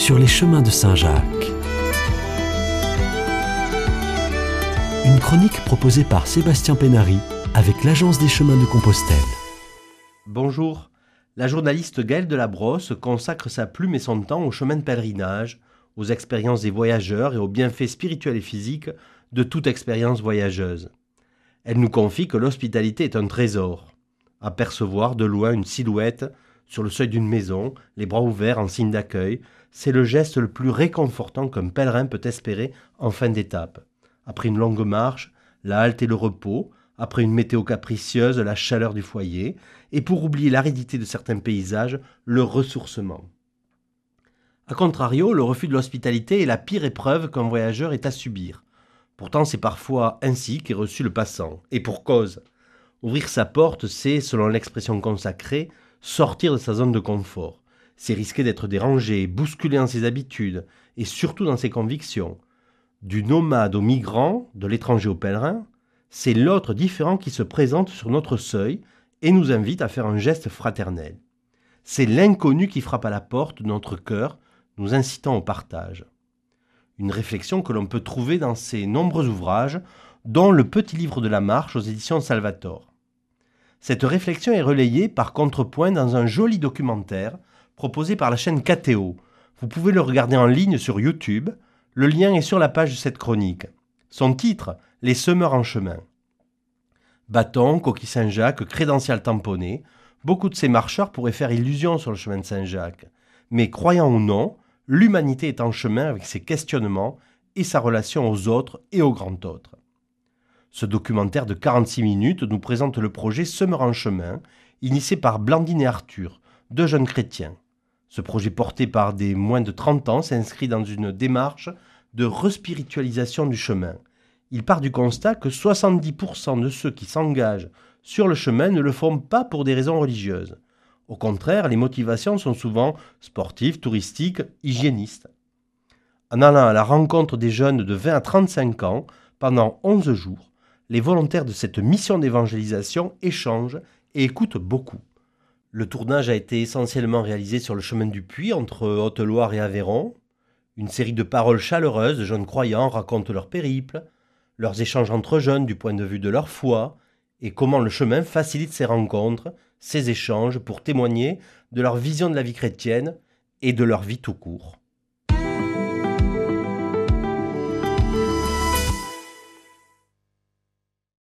sur les chemins de Saint-Jacques. Une chronique proposée par Sébastien Pénary avec l'Agence des chemins de Compostelle. Bonjour, la journaliste Gaëlle Delabrosse consacre sa plume et son temps aux chemins de pèlerinage, aux expériences des voyageurs et aux bienfaits spirituels et physiques de toute expérience voyageuse. Elle nous confie que l'hospitalité est un trésor. Apercevoir de loin une silhouette sur le seuil d'une maison, les bras ouverts en signe d'accueil, c'est le geste le plus réconfortant qu'un pèlerin peut espérer en fin d'étape. Après une longue marche, la halte et le repos, après une météo capricieuse, la chaleur du foyer, et pour oublier l'aridité de certains paysages, le ressourcement. A contrario, le refus de l'hospitalité est la pire épreuve qu'un voyageur ait à subir. Pourtant, c'est parfois ainsi qu'est reçu le passant, et pour cause. Ouvrir sa porte, c'est, selon l'expression consacrée, sortir de sa zone de confort. C'est risquer d'être dérangé, bousculé dans ses habitudes, et surtout dans ses convictions. Du nomade au migrant, de l'étranger au pèlerin, c'est l'autre différent qui se présente sur notre seuil et nous invite à faire un geste fraternel. C'est l'inconnu qui frappe à la porte de notre cœur, nous incitant au partage. Une réflexion que l'on peut trouver dans ses nombreux ouvrages, dont le Petit livre de la marche aux éditions Salvator. Cette réflexion est relayée par contrepoint dans un joli documentaire proposé par la chaîne KTO. Vous pouvez le regarder en ligne sur YouTube. Le lien est sur la page de cette chronique. Son titre, Les semeurs en chemin. Bâton, coquille Saint-Jacques, crédential tamponné, beaucoup de ces marcheurs pourraient faire illusion sur le chemin de Saint-Jacques. Mais croyant ou non, l'humanité est en chemin avec ses questionnements et sa relation aux autres et au grand autre. Ce documentaire de 46 minutes nous présente le projet Semeurs en chemin, initié par Blandine et Arthur, deux jeunes chrétiens. Ce projet porté par des moins de 30 ans s'inscrit dans une démarche de respiritualisation du chemin. Il part du constat que 70% de ceux qui s'engagent sur le chemin ne le font pas pour des raisons religieuses. Au contraire, les motivations sont souvent sportives, touristiques, hygiénistes. En allant à la rencontre des jeunes de 20 à 35 ans, pendant 11 jours, les volontaires de cette mission d'évangélisation échangent et écoutent beaucoup. Le tournage a été essentiellement réalisé sur le chemin du Puy, entre Haute-Loire et Aveyron. Une série de paroles chaleureuses de jeunes croyants racontent leur périple, leurs échanges entre jeunes du point de vue de leur foi, et comment le chemin facilite ces rencontres, ces échanges pour témoigner de leur vision de la vie chrétienne et de leur vie tout court.